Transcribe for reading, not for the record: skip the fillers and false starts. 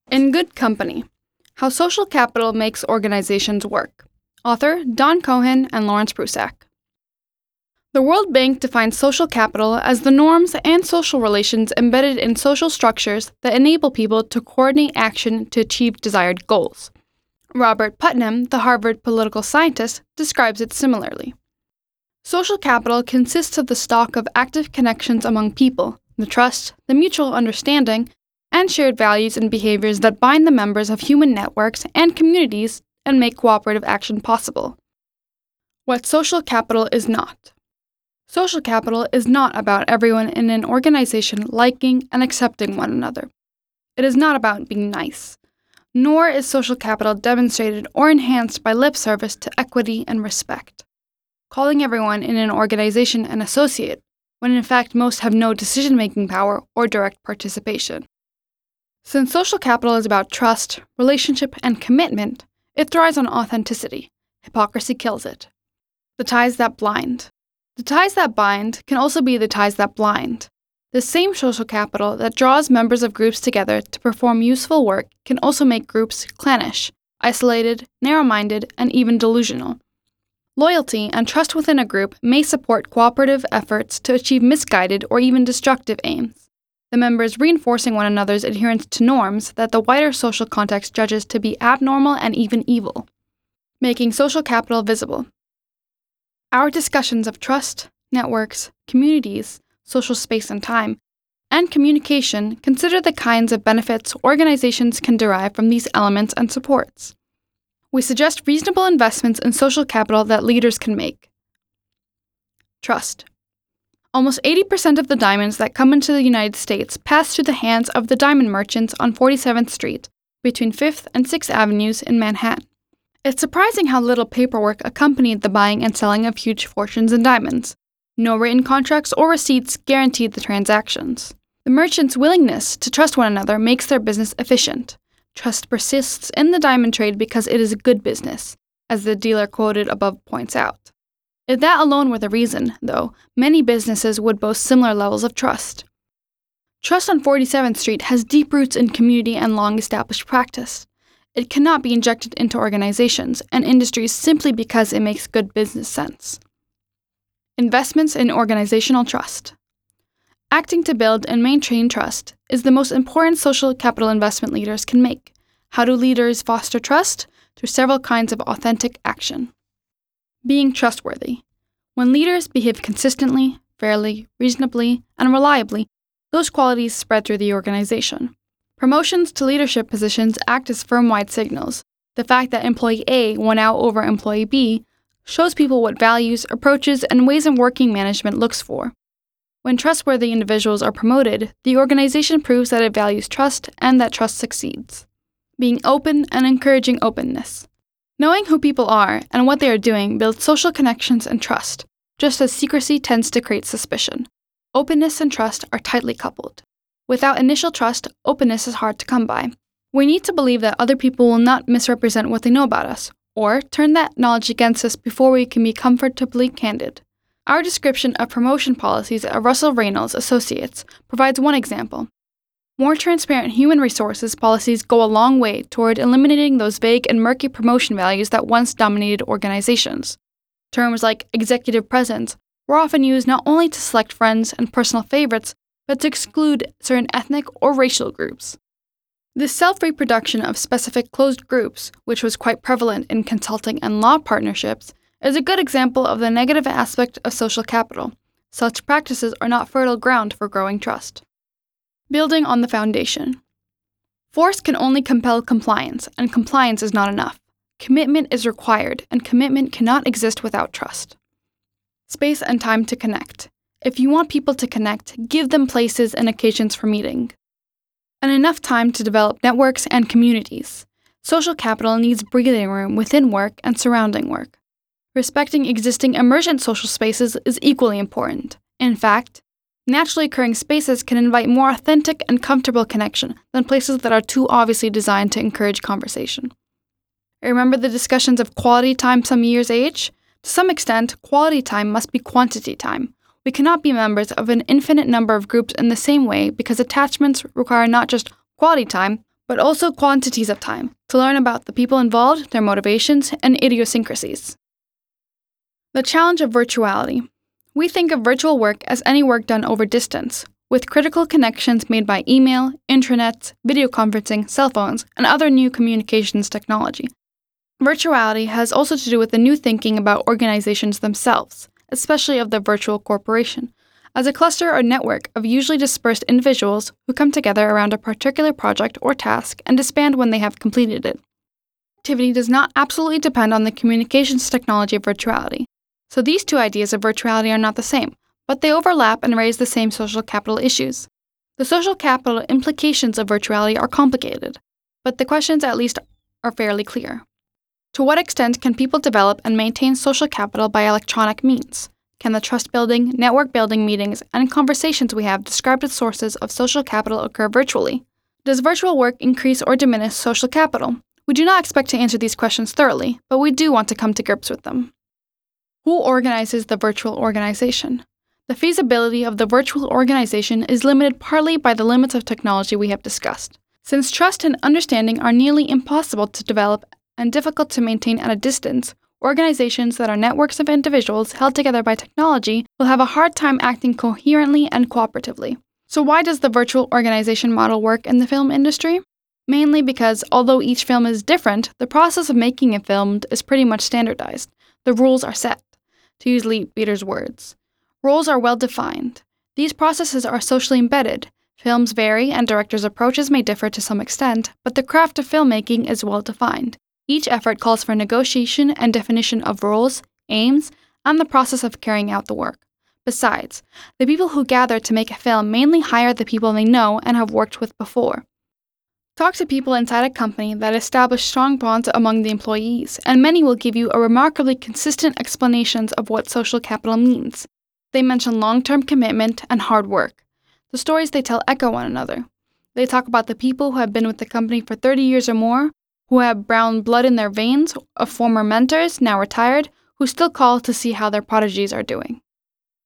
In Good Company: How Social Capital Makes Organizations Work. Author Don Cohen and Lawrence Prusak. The World Bank defines social capital as the norms and social relations embedded in social structures that enable people to coordinate action to achieve desired goals. Robert Putnam, the Harvard political scientist, describes it similarly. Social capital consists of the stock of active connections among people, the trust, the mutual understanding, and shared values and behaviors that bind the members of human networks and communities and make cooperative action possible. What social capital is not. Social capital is not about everyone in an organization liking and accepting one another. It is not about being nice. Nor is social capital demonstrated or enhanced by lip service to equity and respect, calling everyone in an organization an associate, when in fact most have no decision-making power or direct participation. Since social capital is about trust, relationship, and commitment, it thrives on authenticity. Hypocrisy kills it. The ties that bind. The ties that bind can also be the ties that blind. The same social capital that draws members of groups together to perform useful work can also make groups clannish, isolated, narrow-minded, and even delusional. Loyalty and trust within a group may support cooperative efforts to achieve misguided or even destructive aims, the members reinforcing one another's adherence to norms that the wider social context judges to be abnormal and even evil. Making social capital visible. Our discussions of trust, networks, communities, social space and time, and communication consider the kinds of benefits organizations can derive from these elements and supports. We suggest reasonable investments in social capital that leaders can make. Trust. Almost 80% of the diamonds that come into the United States pass through the hands of the diamond merchants on 47th Street, between 5th and 6th Avenues in Manhattan. It's surprising how little paperwork accompanied the buying and selling of huge fortunes in diamonds. No written contracts or receipts guaranteed the transactions. The merchants' willingness to trust one another makes their business efficient. Trust persists in the diamond trade because it is a good business, as the dealer quoted above points out. If that alone were the reason, though, many businesses would boast similar levels of trust. Trust on 47th Street has deep roots in community and long-established practice. It cannot be injected into organizations and industries simply because it makes good business sense. Investments in organizational trust. Acting to build and maintain trust is the most important social capital investment leaders can make. How do leaders foster trust? Through several kinds of authentic action. Being trustworthy. When leaders behave consistently, fairly, reasonably, and reliably, those qualities spread through the organization. Promotions to leadership positions act as firm-wide signals. The fact that employee A won out over employee B shows people what values, approaches, and ways in working management looks for. When trustworthy individuals are promoted, the organization proves that it values trust and that trust succeeds. Being open and encouraging openness. Knowing who people are and what they are doing builds social connections and trust, just as secrecy tends to create suspicion. Openness and trust are tightly coupled. Without initial trust, openness is hard to come by. We need to believe that other people will not misrepresent what they know about us, or turn that knowledge against us before we can be comfortably candid. Our description of promotion policies at Russell Reynolds Associates provides one example. More transparent human resources policies go a long way toward eliminating those vague and murky promotion values that once dominated organizations. Terms like executive presence were often used not only to select friends and personal favorites, but to exclude certain ethnic or racial groups. This self-reproduction of specific closed groups, which was quite prevalent in consulting and law partnerships, is a good example of the negative aspect of social capital. Such practices are not fertile ground for growing trust. Building on the foundation. Force can only compel compliance, and compliance is not enough. Commitment is required, and commitment cannot exist without trust. Space and time to connect. If you want people to connect, give them places and occasions for meeting. And enough time to develop networks and communities. Social capital needs breathing room within work and surrounding work. Respecting existing emergent social spaces is equally important. In fact, naturally occurring spaces can invite more authentic and comfortable connection than places that are too obviously designed to encourage conversation. Remember the discussions of quality time some years age? To some extent, quality time must be quantity time. We cannot be members of an infinite number of groups in the same way because attachments require not just quality time, but also quantities of time to learn about the people involved, their motivations, and idiosyncrasies. The challenge of virtuality. We think of virtual work as any work done over distance, with critical connections made by email, intranets, video conferencing, cell phones, and other new communications technology. Virtuality has also to do with the new thinking about organizations themselves, especially of the virtual corporation, as a cluster or network of usually dispersed individuals who come together around a particular project or task and disband when they have completed it. Activity does not absolutely depend on the communications technology of virtuality, so these two ideas of virtuality are not the same, but they overlap and raise the same social capital issues. The social capital implications of virtuality are complicated, but the questions at least are fairly clear. To what extent can people develop and maintain social capital by electronic means? Can the trust-building, network-building meetings and conversations we have described as sources of social capital occur virtually? Does virtual work increase or diminish social capital? We do not expect to answer these questions thoroughly, but we do want to come to grips with them. Who organizes the virtual organization? The feasibility of the virtual organization is limited partly by the limits of technology we have discussed. Since trust and understanding are nearly impossible to develop and difficult to maintain at a distance, organizations that are networks of individuals held together by technology will have a hard time acting coherently and cooperatively. So why does the virtual organization model work in the film industry? Mainly because, although each film is different, the process of making a film is pretty much standardized. The rules are set, to use Leitbieder's words. Roles are well defined. These processes are socially embedded. Films vary and directors' approaches may differ to some extent, but the craft of filmmaking is well defined. Each effort calls for negotiation and definition of roles, aims, and the process of carrying out the work. Besides, the people who gather to make a film mainly hire the people they know and have worked with before. Talk to people inside a company that establish strong bonds among the employees, and many will give you a remarkably consistent explanations of what social capital means. They mention long-term commitment and hard work. The stories they tell echo one another. They talk about the people who have been with the company for 30 years or more, who have brown blood in their veins, of former mentors, now retired, who still call to see how their prodigies are doing.